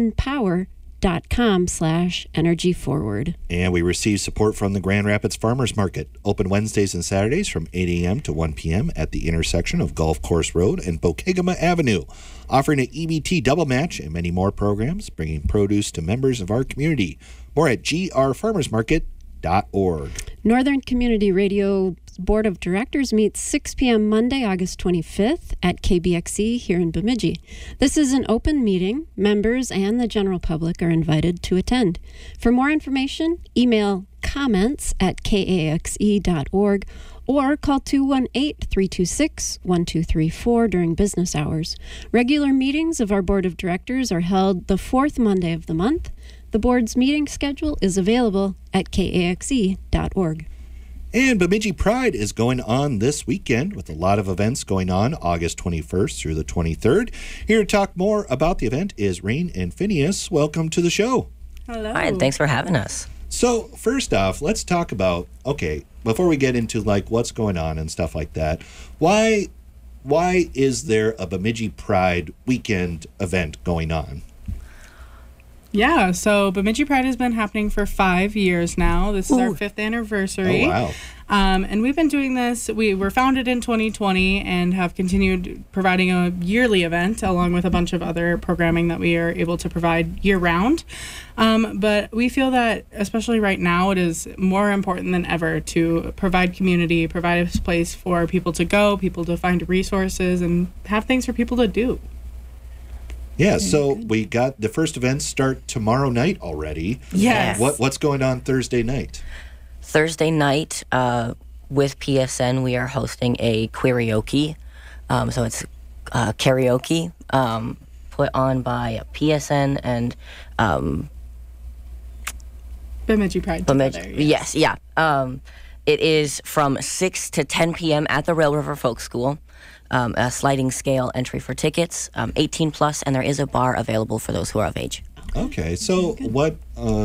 mnpower.com/energyforward. And we receive support from the Grand Rapids Farmers Market, open Wednesdays and Saturdays from 8 a.m. to 1 p.m. at the intersection of Golf Course Road and Bokegama Avenue, offering an EBT double match and many more programs, bringing produce to members of our community. More at grfarmersmarket.org. Northern Community Radio Board of Directors meets 6 p.m. Monday, August 25th at KBXE here in Bemidji. This is an open meeting. Members and the general public are invited to attend. For more information, email comments@kaxe.org or call 218-326-1234 during business hours. Regular meetings of our Board of Directors are held the fourth Monday of the month. The board's meeting schedule is available at kaxe.org. And Bemidji Pride is going on this weekend with a lot of events going on August 21st through the 23rd. Here to talk more about the event is Rain and Phineas. Welcome to the show. Hello. Hi, and thanks for having us. So first off, let's talk about, before we get into like what's going on and stuff like that, why is there a Bemidji Pride weekend event going on? Yeah, so Bemidji Pride has been happening for 5 years now. This is our 5th anniversary. Oh, wow. And we've been doing this. We were founded in 2020 and have continued providing a yearly event along with a bunch of other programming that we are able to provide year-round. But we feel that, especially right now, it is more important than ever to provide community, provide a place for people to go, people to find resources, and have things for people to do. Yeah, so we got the first events start tomorrow night already. Yes. What's going on Thursday night? Thursday night, with PSN, we are hosting a karaoke. So it's karaoke put on by PSN and Bemidji Pride. Yes, yeah. It is from 6 to 10 p.m. at the Rail River Folk School. A sliding scale entry for tickets, 18 plus, and there is a bar available for those who are of age. Okay, so what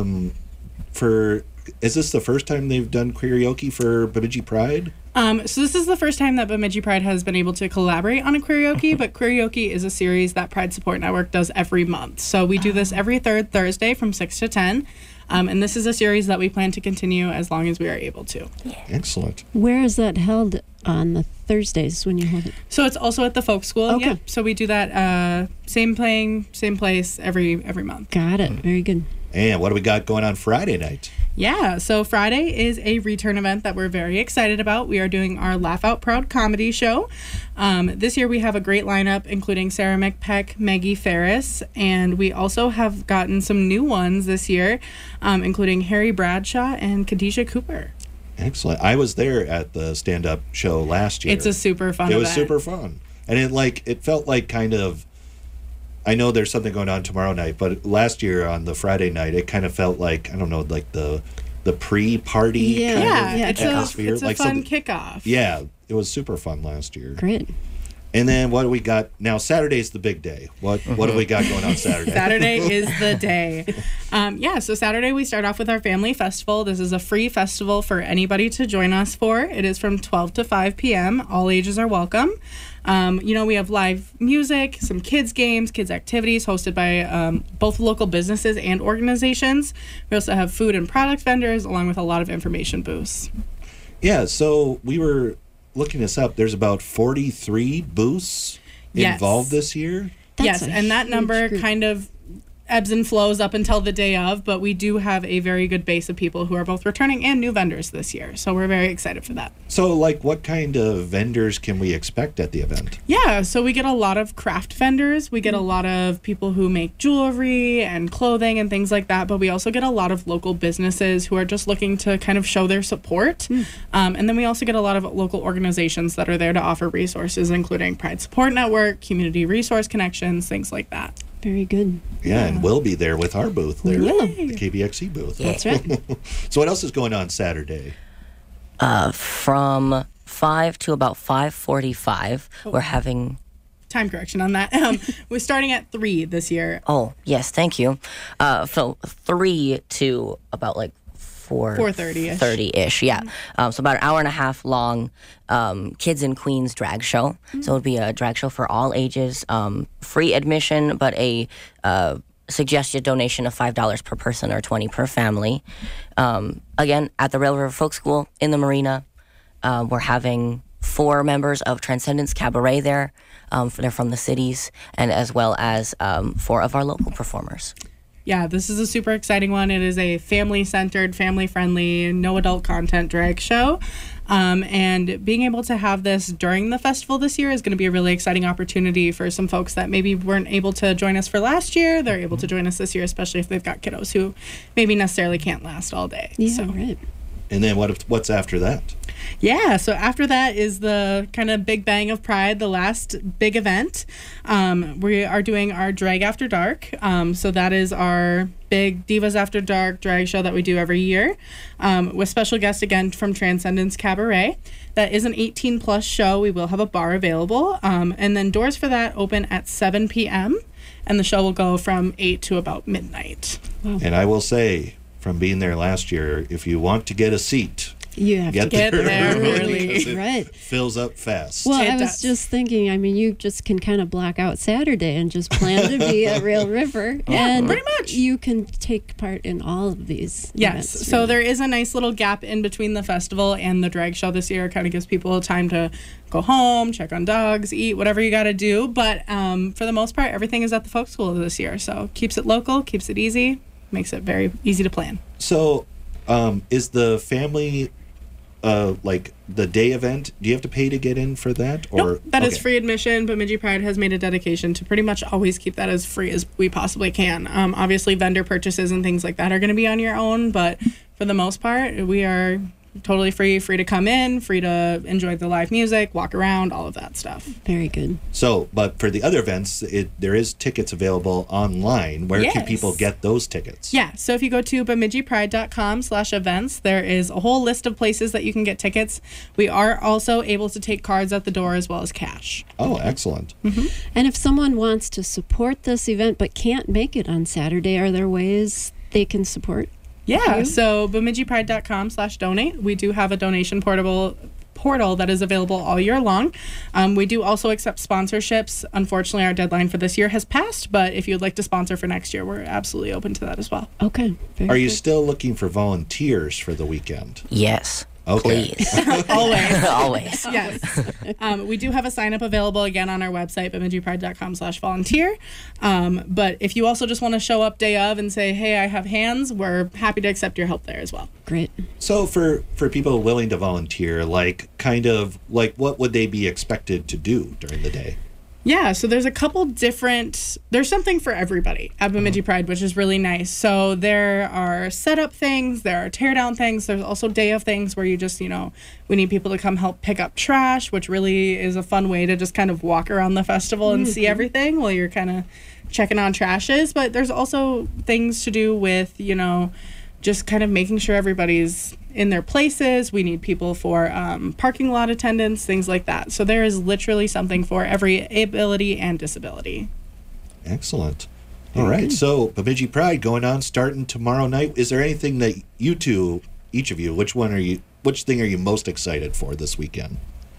is this the first time they've done karaoke for Bemidji Pride? So this is the first time that Bemidji Pride has been able to collaborate on a karaoke, but karaoke is a series that Pride Support Network does every month. So we do this every third Thursday from 6 to 10. And this is a series that we plan to continue as long as we are able to. Excellent. Where is that held on the Thursdays when you hold it? So it's also at the folk school. Okay. Yeah. So we do that same playing, same place every month. Got it. Very good. And what do we got going on Friday night? Yeah, so Friday is a return event that we're very excited about. We are doing our Laugh Out Proud comedy show. This year we have a great lineup, including Sarah McPeck, Maggie Ferris, and we also have gotten some new ones this year, including Harry Bradshaw and Khadijah Cooper. Excellent. I was there at the stand-up show last year. It's a super fun It event. was super fun. And it felt like kind of, I know there's something going on tomorrow night, but last year on the Friday night, it kind of felt like, I don't know, like the pre-party kind of atmosphere. It's a like fun kickoff. Yeah, it was super fun last year. Great. And then what do we got? Now, Saturday's the big day. What do we got going on Saturday? Saturday is the day. So Saturday we start off with our family festival. This is a free festival for anybody to join us for. It is from 12 to 5 p.m. All ages are welcome. We have live music, some kids games, kids activities hosted by both local businesses and organizations. We also have food and product vendors along with a lot of information booths. Yeah, so we were looking this up. There's about 43 booths involved this year. Yes, and that number kind of ebbs and flows up until the day of, but we do have a very good base of people who are both returning and new vendors this year. So we're very excited for that. So, what kind of vendors can we expect at the event? Yeah, so we get a lot of craft vendors. We get a lot of people who make jewelry and clothing and things like that, but we also get a lot of local businesses who are just looking to kind of show their support. And then we also get a lot of local organizations that are there to offer resources, including Pride Support Network, Community Resource Connections, things like that. Very good. Yeah, and we'll be there with our booth there, Yay. the KBXE booth. That's right. So what else is going on Saturday? From 5 to about 5:45, we're having... Time correction on that. We're starting at 3 this year. Oh, yes, thank you. So 3 to about 4:30-ish. 30-ish, yeah. So about an hour and a half long Kids and Queens drag show. So it would be a drag show for all ages, free admission, but a suggested donation of $5 per person or $20 per family. Again, at the Rail River Folk School in the marina. We're having 4 members of Transcendence Cabaret there. They're from the cities, and as well as 4 of our local performers. Yeah, this is a super exciting one. It is a family-centered, family-friendly, no adult content drag show. And being able to have this during the festival this year is going to be a really exciting opportunity for some folks that maybe weren't able to join us for last year. They're able to join us this year, especially if they've got kiddos who maybe necessarily can't last all day. Yeah, right. And then what's after that? Yeah, so after that is the kind of Big Bang of Pride, the last big event. We are doing our Drag After Dark. So that is our big Divas After Dark drag show that we do every year with special guests, again, from Transcendence Cabaret. That is an 18-plus show. We will have a bar available. And then doors for that open at 7 p.m. And the show will go from 8 to about midnight. Wow. And I will say, from being there last year, if you want to get a seat, you have to get there early. because it Right. fills up fast. Well, It I was does. just thinking, you just can kind of block out Saturday and just plan to be at Rail River. And pretty much. You can take part in all of these Yes, events, so really. there is a nice little gap in between the festival and the drag show this year. It kind of gives people time to go home, check on dogs, eat, whatever you got to do. But for the most part, everything is at the folk school this year. So keeps it local, keeps it easy, makes it very easy to plan. So, is the family, the day event, do you have to pay to get in for that? Or Nope, that is okay. free admission. Bemidji Pride has made a dedication to pretty much always keep that as free as we possibly can. Obviously, vendor purchases and things like that are going to be on your own, but for the most part, we are totally free to come in, free to enjoy the live music, walk around, all of that stuff. Very good. So, but for the other events, there is tickets available online. Where can Yes. people get those tickets? Yeah, so if you go to bemidjipride.com/events, there is a whole list of places that you can get tickets. We are also able to take cards at the door as well as cash. Oh, excellent. And if someone wants to support this event but can't make it on Saturday, are there ways they can support? Yeah, so bemidjipride.com/donate. We do have a donation portal that is available all year long. We do also accept sponsorships. Unfortunately, our deadline for this year has passed, but if you'd like to sponsor for next year, we're absolutely open to that as well. Okay. Are you still looking for volunteers for the weekend? Yes. Okay. Please. Always. Always. Yes. We do have a sign up available again on our website, bemidjipride.com/volunteer. But if you also just want to show up day of and say, hey, I have hands, we're happy to accept your help there as well. Great. So for people willing to volunteer, like what would they be expected to do during the day? Yeah, so there's a couple there's something for everybody at Bemidji Pride, which is really nice. So there are setup things, there are tear down things, there's also day of things where you just, we need people to come help pick up trash, which really is a fun way to just kind of walk around the festival and see everything while you're kind of checking on trashes. But there's also things to do with, just kind of making sure everybody's in their places. We need people for parking lot attendants, things like that. So there is literally something for every ability and disability. Excellent. All right. So Bemidji Pride going on starting tomorrow night. Is there anything that you two, each of you, which thing are you most excited for this weekend?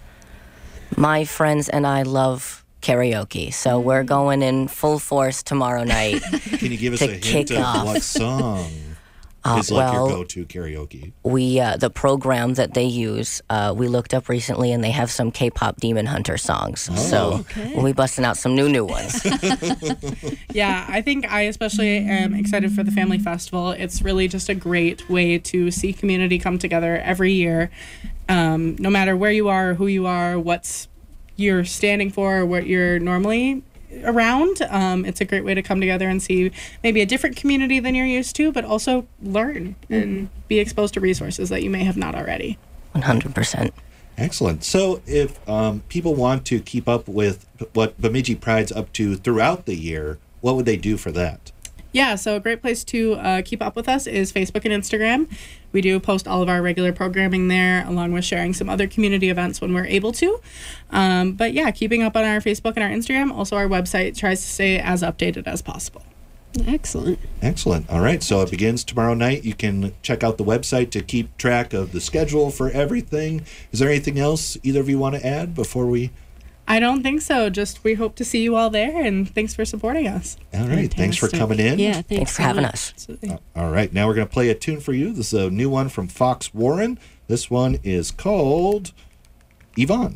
My friends and I love karaoke, so we're going in full force tomorrow night. Can you give us a hint of what song is your go-to karaoke? We the program that they use, we looked up recently, and they have some K-pop Demon Hunter songs. We'll be busting out some new ones. Yeah, I think I especially am excited for the Family Festival. It's really just a great way to see community come together every year. No matter where you are, who you are, what you're standing for, or what you're normally around, it's a great way to come together and see maybe a different community than you're used to, but also learn and be exposed to resources that you may have not already. 100%. Excellent. So if people want to keep up with what Bemidji Pride's up to throughout the year, what would they do for that? Yeah, so a great place to keep up with us is Facebook and Instagram. We do post all of our regular programming there, along with sharing some other community events when we're able to. But yeah, keeping up on our Facebook and our Instagram. Also, our website tries to stay as updated as possible. Excellent. Excellent. All right, so it begins tomorrow night. You can check out the website to keep track of the schedule for everything. Is there anything else either of you want to add before we... I don't think so. Just we hope to see you all there, and thanks for supporting us. All right. Thanks for coming in. Yeah, thanks for having us. All right. Now we're going to play a tune for you. This is a new one from Fox Warren. This one is called Yvonne.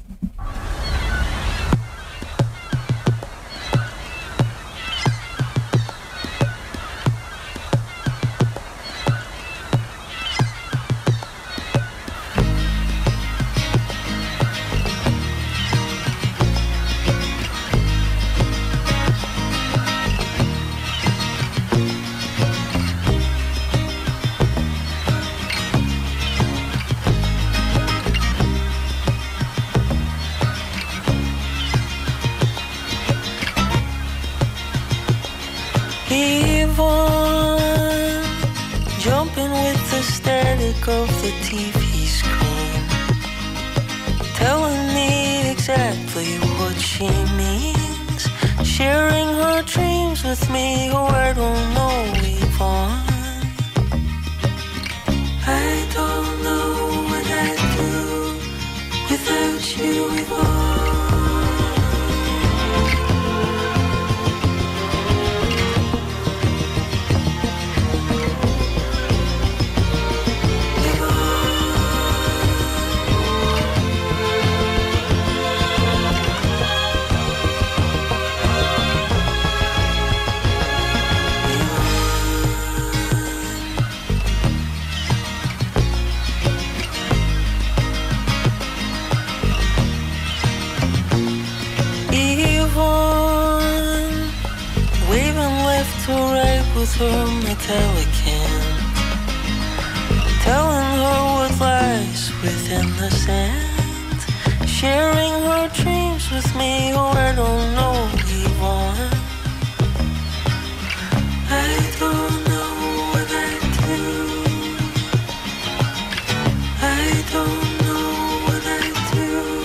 Jumping with the static of the TV screen, telling me exactly what she means, sharing her dreams with me. Oh, I don't know, Yvonne. I don't know what I'd do without you, Yvonne. To right with her metallic hand, telling her what lies within the sand, sharing her dreams with me. Oh, I don't know, Yvonne. I don't know what I do. I don't know what I do.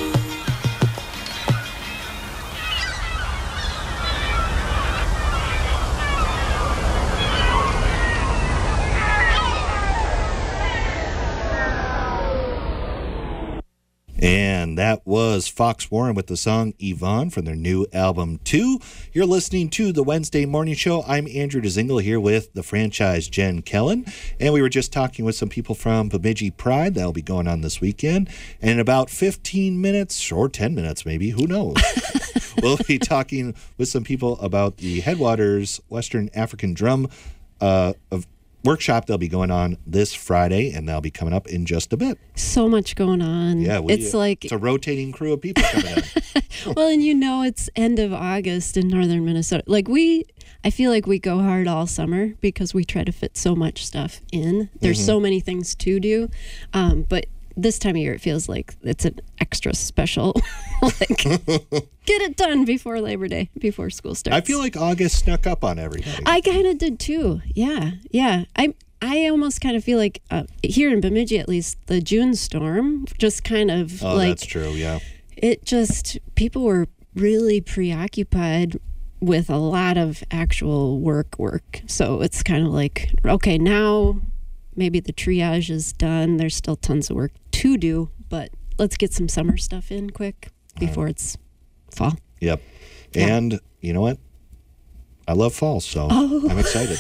And that was Fox Warren with the song Yvonne from their new album 2. You're listening to the Wednesday Morning Show. I'm Andrew DeZingle here with the franchise Jen Kellen. And we were just talking with some people from Bemidji Pride. That'll be going on this weekend. And in about 15 minutes, or 10 minutes maybe, who knows, we'll be talking with some people about the Headwaters Western African Drum workshop that'll be going on this Friday, and that'll be coming up in just a bit. So much going on. Yeah, it's a rotating crew of people coming in. Well, and it's end of August in northern Minnesota. I feel like we go hard all summer because we try to fit so much stuff in. There's so many things to do, but this time of year it feels like it's an extra special. Get it done before Labor Day, before school starts. I feel like August snuck up on everybody. I kind of did too. Yeah. I almost kind of feel like here in Bemidji, at least, the June storm just kind of that's true. Yeah. It just, people were really preoccupied with a lot of actual work. So it's kind of like, okay, now maybe the triage is done. There's still tons of work to do, but let's get some summer stuff in quick before it's fall. Yep. Yeah. And you know what? I love fall, so I'm excited.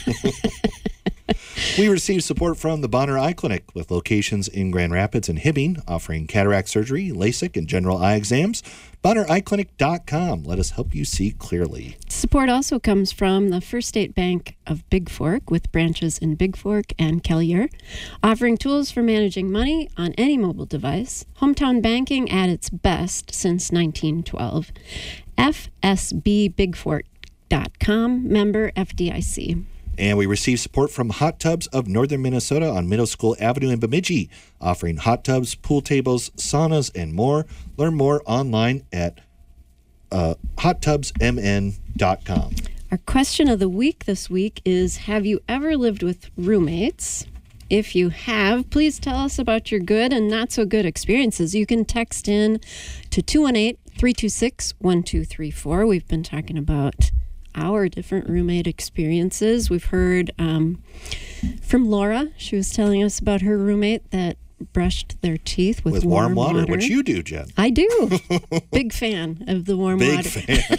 We received support from the Bonner Eye Clinic with locations in Grand Rapids and Hibbing, offering cataract surgery, LASIK, and general eye exams. BonnerEyeClinic.com. Let us help you see clearly. Support also comes from the First State Bank of Big Fork, with branches in Big Fork and Kelliher, offering tools for managing money on any mobile device. Hometown banking at its best since 1912. FSBBigFork.com, member FDIC. And we receive support from Hot Tubs of Northern Minnesota on Middle School Avenue in Bemidji, offering hot tubs, pool tables, saunas, and more. Learn more online at hottubsmn.com. Our question of the week this week is, have you ever lived with roommates? If you have, please tell us about your good and not so good experiences. You can text in to 218-326-1234. We've been talking about our different roommate experiences. We've heard from Laura. She was telling us about her roommate that brushed their teeth with warm water. Which you do, Jen. I do. Big fan of the warm water. Big fan.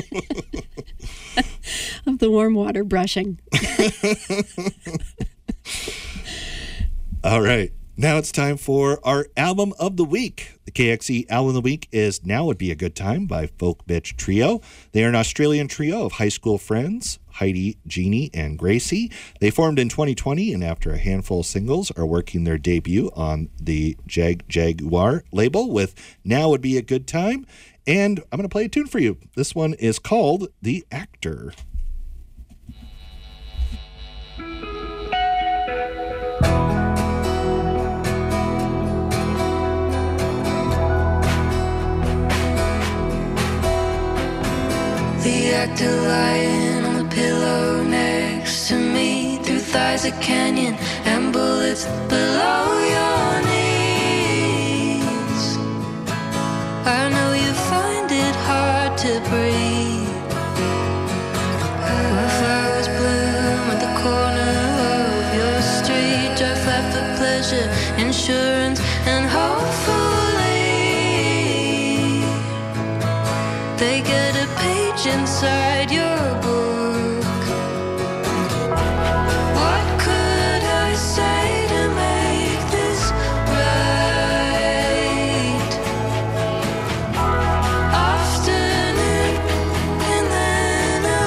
Of the warm water brushing. All right. Now it's time for our album of the week. The KXE album of the week is Now Would Be a Good Time by Folk Bitch Trio. They are an Australian trio of high school friends, Heidi, Jeannie, and Gracie. They formed in 2020, and after a handful of singles are working their debut on the Jaguar label with Now Would Be a Good Time. And I'm going to play a tune for you. This one is called The Actor. The actor lying on the pillow next to me, through thighs a canyon and bullets below your knees. I know you find it hard to breathe. When flowers bloom at the corner of your street, drive flat for pleasure, insurance, and hopefully they get a page inside your book. What could I say to make this right? Often and then a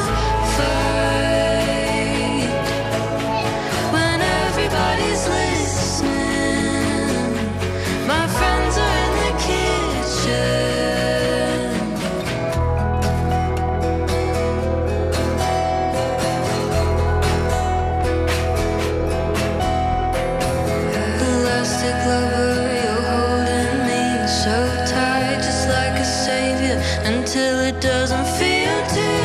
fight. When everybody's listening, my friends are in the kitchen. Until it doesn't feel too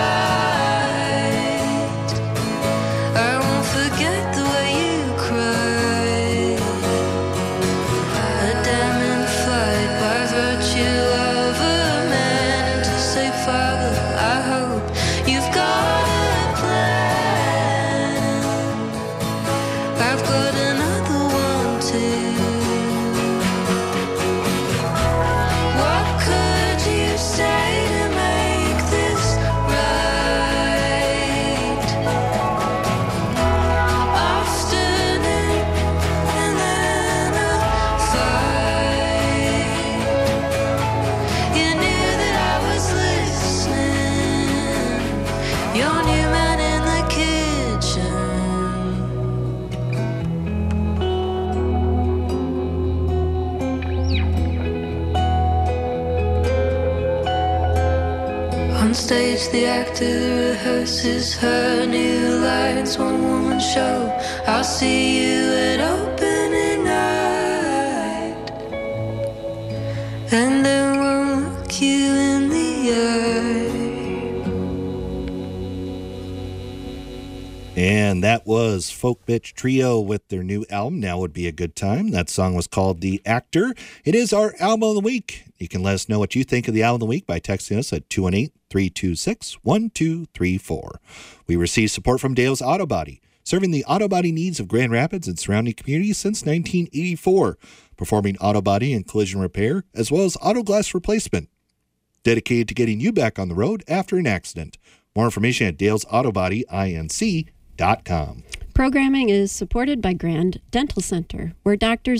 right. I won't forget the way you cried. A damning fight by virtue of a man. And to say, Father, I hope you've got a plan. I've got another one too. On stage, the actor rehearses her new lines. One woman show, I'll see you at opening night, and then won't look you in the eye. And that was Folk Bitch Trio with their new album, Now Would Be a Good Time. That song was called The Actor. It is our album of the week. You can let us know what you think of the album of the week by texting us at 218-326-1234. We receive support from Dale's Auto Body, serving the auto body needs of Grand Rapids and surrounding communities since 1984, performing auto body and collision repair, as well as auto glass replacement. Dedicated to getting you back on the road after an accident. More information at dalesautobodyin.com. Programming is supported by Grand Dental Center, where doctors